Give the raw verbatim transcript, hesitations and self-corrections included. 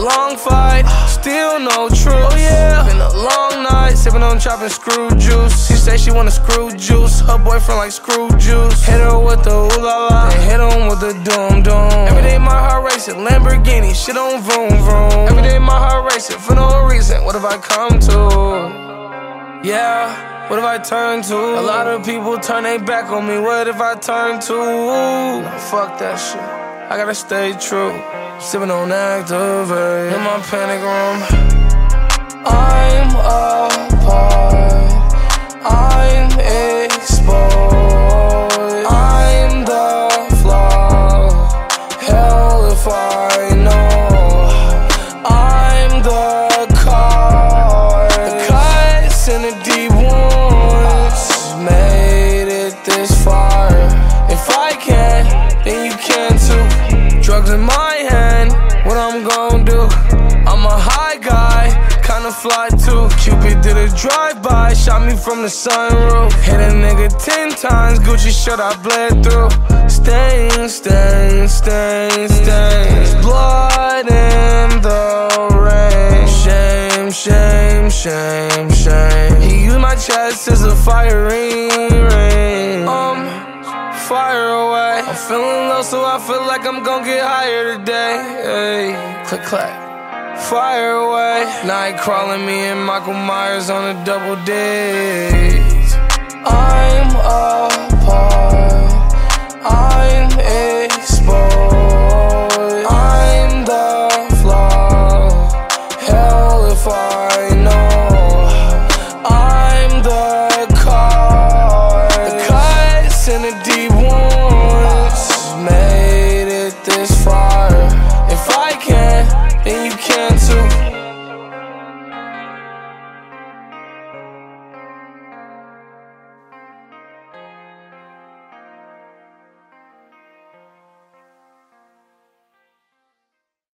long fight, still no truth. Oh yeah, been a long night, sipping on chopping screw juice. She say she wanna screw juice, her boyfriend like screw juice. Hit her with the ooh la la, then hit him with the doom doom. Every day my heart racing, Lamborghini, shit on vroom vroom. Every day my heart racing, for no reason, what have I come to? Yeah, what have I turned to? A lot of people turn their back on me, what if I turn to? Nah, fuck that shit, I gotta stay true. Sipping on Activate in my panic room. I'm apart, I'm exposed, I'm the flaw. Hell if I know, I'm the cause. The cuts and the deep wounds made it this far. If I can, then you can too. Drugs in my hand, what I'm gon' do? I'm a high guy, kinda fly too. Cupid did a drive-by, shot me from the sunroof. Hit a nigga ten times, Gucci shirt I bled through. Stains, stains, stains, stains. Blood in the rain. Shame, shame, shame, shame. He used my chest as a firing ring. Um, fire away. I'm feeling low, so I feel like I'm gon' get higher today. Hey, click clack. Fire away. Night crawling, me and Michael Myers on a double date. I'm a